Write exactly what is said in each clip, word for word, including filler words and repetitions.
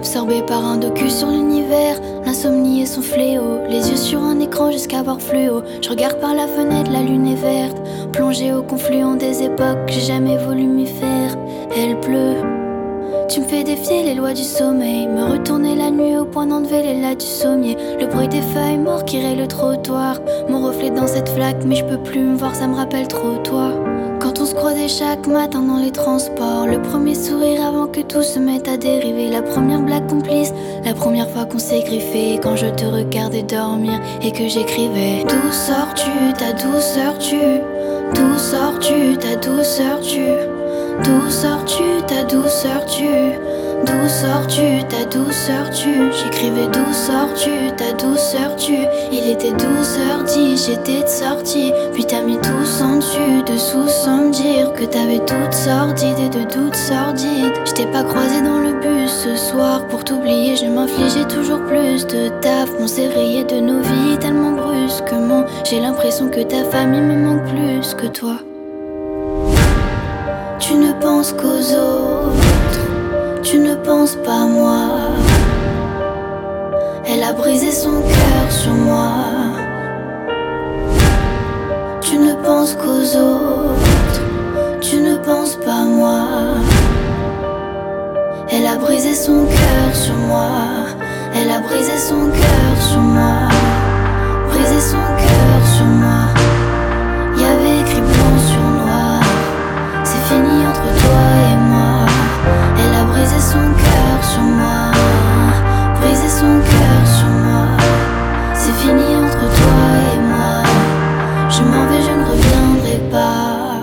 Absorbé par un docu sur l'univers, l'insomnie est son fléau. Les yeux sur un écran jusqu'à voir fluo. Je regarde par la fenêtre, la lune est verte. Plongée au confluent des époques, j'ai jamais voulu m'y faire. Elle pleut. Tu me fais défier les lois du sommeil, me retourner la nuit au point d'enlever les lattes du sommier. Le bruit des feuilles morts qui rayent le trottoir, mon reflet dans cette flaque, mais je peux plus me voir, ça me rappelle trop toi. Quand on se croisait chaque matin dans les transports, le premier sourire avant que tout se mette à dériver, la première blague complice, la première fois qu'on s'est griffé, quand je te regardais dormir et que j'écrivais. D'où sors-tu, ta douceur tue, d'où sors-tu, ta douceur tue, d'où sors-tu, ta douceur tue, d'où sors-tu, ta douceur tue. J'écrivais d'où sors-tu, ta douceur tue. Il était douze heures dix, j'étais de sortie, puis t'as mis tous en dessus, dessous sans me dire que t'avais toutes sordides et de doutes sordides. Je t'ai pas croisé dans le bus ce soir, pour t'oublier je m'infligeais toujours plus de taf. On s'est rayé de nos vies tellement brusquement, j'ai l'impression que ta famille me manque plus que toi. Tu ne penses qu'aux autres, tu ne penses pas à moi. Elle a brisé son cœur sur moi. Tu ne penses qu'aux autres, tu ne penses pas à moi. Elle a brisé son cœur sur moi. Elle a brisé son cœur sur moi. Brisé son cœur sur moi. Y'avait écrit blanc sur noir, c'est fini entre toi et moi. Elle a brisé son cœur sur moi. Brisé son cœur sur moi. C'est fini entre toi et moi. Je m'en vais, je ne reviendrai pas.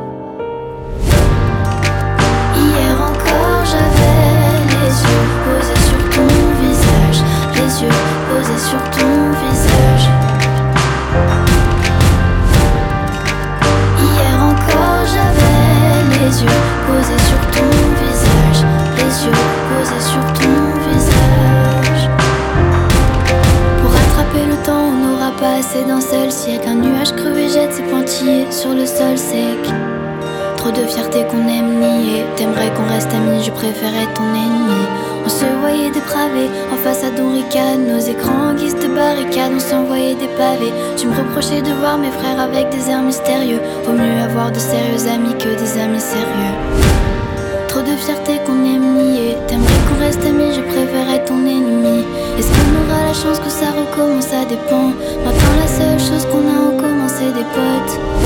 Hier encore j'avais les yeux posés sur ton visage. Les yeux posés sur ton visage. Hier encore j'avais les yeux posés sur ton visage. Les yeux posés sur ton visage. Pour rattraper le temps, on n'aura pas assez d'un seul siècle. Un nuage crevé jette ses pointillés sur le sol sec. Trop de fierté qu'on aime nier. T'aimerais qu'on reste amis, je préférais ton ennemi. On se voyait dépravés, en façade on ricane. Nos écrans en guise de barricades, on s'envoyait des pavés. Tu me reprochais de voir mes frères avec des airs mystérieux. Vaut mieux avoir de sérieux amis que des amis sérieux. Trop de fierté qu'on aime nier. T'aimerais qu'on reste amis, je préférais ton ennemi. Est-ce qu'on aura la chance que ça recommence? Ça dépend. Maintenant la seule chose qu'on a en commun c'est des potes.